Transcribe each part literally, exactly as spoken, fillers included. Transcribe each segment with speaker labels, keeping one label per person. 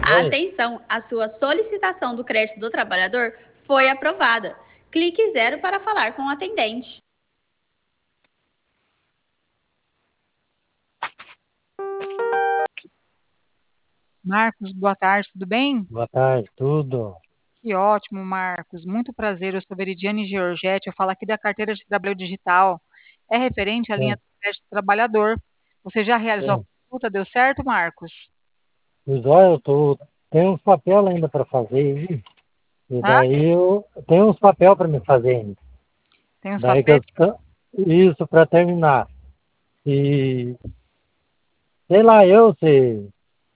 Speaker 1: Oi.
Speaker 2: Atenção, a sua solicitação do crédito do trabalhador foi aprovada. Clique zero para falar com o atendente.
Speaker 3: Marcos, boa tarde, tudo bem?
Speaker 1: Boa tarde, tudo.
Speaker 3: Que ótimo, Marcos. Muito prazer, eu sou Veridiane Giorgetti, eu falo aqui da carteira de trabalho digital. É referente à linha
Speaker 1: Sim,
Speaker 3: do crédito do trabalhador. Você já realizou a
Speaker 1: sim.
Speaker 3: consulta, deu certo, Marcos?
Speaker 1: Pois olha, eu tô, tenho uns papel ainda para fazer aí. E
Speaker 3: Hã?
Speaker 1: daí eu tenho uns papel para me fazer ainda.
Speaker 3: Tem os
Speaker 1: Daí que
Speaker 3: papéis?
Speaker 1: eu tô- isso para terminar. E sei lá, eu se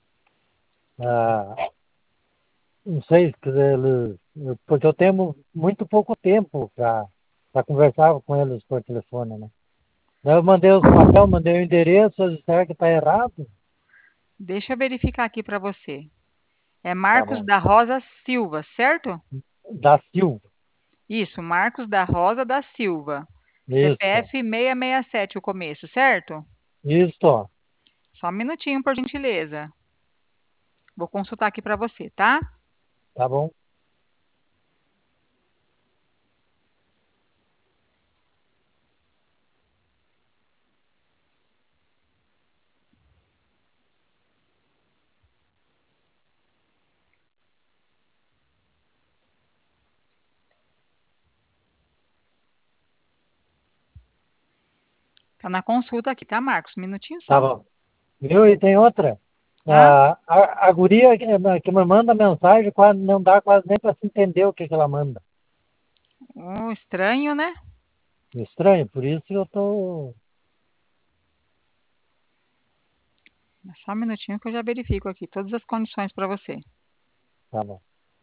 Speaker 1: ah, não sei se eles, porque eu tenho muito pouco tempo para para conversar com eles por telefone, né? Daí eu mandei os papel, mandei o endereço, eles disseram que está errado.
Speaker 3: Deixa eu verificar aqui para você. É
Speaker 1: Tá
Speaker 3: Marcos
Speaker 1: bom.
Speaker 3: da Rosa Silva, certo?
Speaker 1: Da Silva.
Speaker 3: Isso, Marcos da Rosa da Silva.
Speaker 1: Isso.
Speaker 3: C P F seiscentos e sessenta e sete o começo, certo?
Speaker 1: Isso.
Speaker 3: Só um minutinho, por gentileza. Vou consultar aqui para você, tá?
Speaker 1: Tá bom.
Speaker 3: Tá na consulta aqui, tá, Marcos? Um minutinho
Speaker 1: Tá
Speaker 3: só.
Speaker 1: bom. Viu? E tem outra.
Speaker 3: Hã?
Speaker 1: Ah, a, a guria que, que me manda mensagem quase não dá quase nem para se entender o que, que ela manda.
Speaker 3: Oh, estranho, né?
Speaker 1: Estranho, por isso eu tô.
Speaker 3: Só um minutinho que eu já verifico aqui todas as condições para você.
Speaker 1: Tá bom.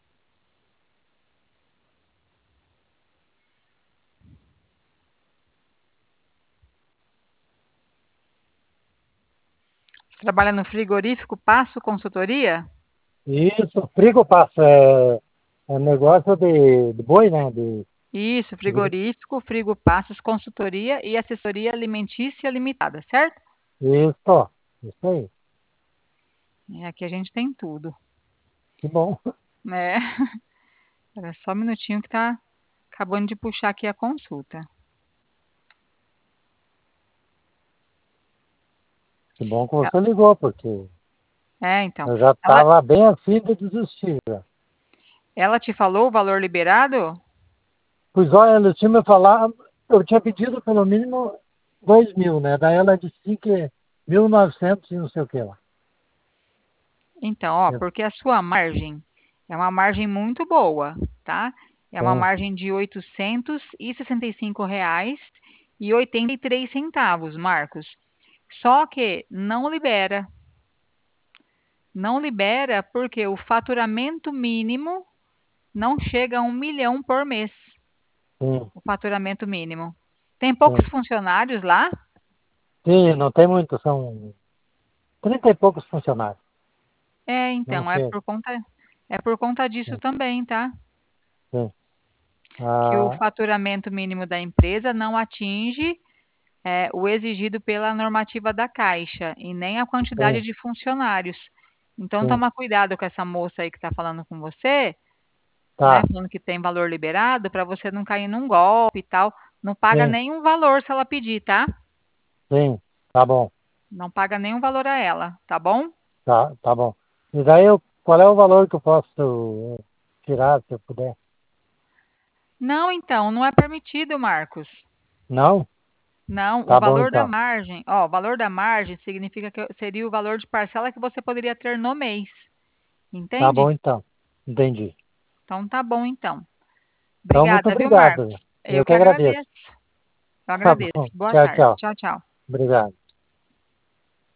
Speaker 3: Você trabalha no frigorífico Passo Consultoria?
Speaker 1: Isso, frigo passo é, é negócio de, de boi, né? De,
Speaker 3: Isso,
Speaker 1: de-
Speaker 3: frigorífico, Frigo Passos Consultoria e Assessoria Alimentícia Limitada, certo?
Speaker 1: isso, isso aí.
Speaker 3: E aqui a gente tem tudo,
Speaker 1: Que bom.
Speaker 3: né? Espera só um minutinho que tá acabando de puxar aqui a consulta.
Speaker 1: Que bom que você ligou, porque
Speaker 3: É, então.
Speaker 1: eu já
Speaker 3: Ela,
Speaker 1: estava bem afim de desistir. Já.
Speaker 3: ela te falou o valor liberado?
Speaker 1: Pois olha, eles tinham me falado, eu tinha pedido pelo mínimo dois mil, né? Daí ela disse que mil e novecentos e não sei o que lá.
Speaker 3: Então, ó,
Speaker 1: Eu,
Speaker 3: porque a sua margem é uma margem muito boa, tá? É uma
Speaker 1: sim,
Speaker 3: margem de oitocentos e sessenta e cinco reais e oitenta e três centavos, Marcos. Só que não libera. Não libera porque o faturamento mínimo não chega a um milhão por mês.
Speaker 1: sim,
Speaker 3: O faturamento mínimo. Tem poucos
Speaker 1: sim.
Speaker 3: funcionários lá?
Speaker 1: Sim, não tem muito, são trinta e poucos funcionários.
Speaker 3: É,
Speaker 1: Não
Speaker 3: então, é
Speaker 1: chega.
Speaker 3: por conta, é por conta disso
Speaker 1: Sim,
Speaker 3: também, tá?
Speaker 1: sim.
Speaker 3: Que o
Speaker 1: Ah,
Speaker 3: faturamento mínimo da empresa não atinge é, o exigido pela normativa da Caixa e nem a quantidade
Speaker 1: sim,
Speaker 3: de funcionários. Então,
Speaker 1: sim.
Speaker 3: toma cuidado com essa moça aí que está falando com você, né?
Speaker 1: Tá,
Speaker 3: Falando que tem valor liberado, para você não cair num golpe e tal. Não paga
Speaker 1: sim,
Speaker 3: nenhum valor se ela pedir, tá?
Speaker 1: sim. Tá bom,
Speaker 3: Não paga nenhum valor a ela, tá bom?
Speaker 1: tá, tá bom. E daí, eu, qual é o valor que eu posso eh, tirar, se eu puder?
Speaker 3: Não, então, não é permitido, Marcos.
Speaker 1: Não?
Speaker 3: Não, o
Speaker 1: Tá bom
Speaker 3: valor da
Speaker 1: então.
Speaker 3: margem, ó, o valor da margem significa que seria o valor de parcela que você poderia ter no mês,
Speaker 1: Tá
Speaker 3: entende?
Speaker 1: bom então. Entendi.
Speaker 3: Então tá bom então.
Speaker 1: Então, muito
Speaker 3: Obrigada, viu,
Speaker 1: obrigado.
Speaker 3: Marcos? Eu
Speaker 1: Eu
Speaker 3: que
Speaker 1: que agradeço.
Speaker 3: agradeço. Eu
Speaker 1: Tá
Speaker 3: agradeço.
Speaker 1: bom.
Speaker 3: Boa
Speaker 1: Tchau,
Speaker 3: tarde.
Speaker 1: tchau.
Speaker 3: Tchau, tchau.
Speaker 1: Obrigado.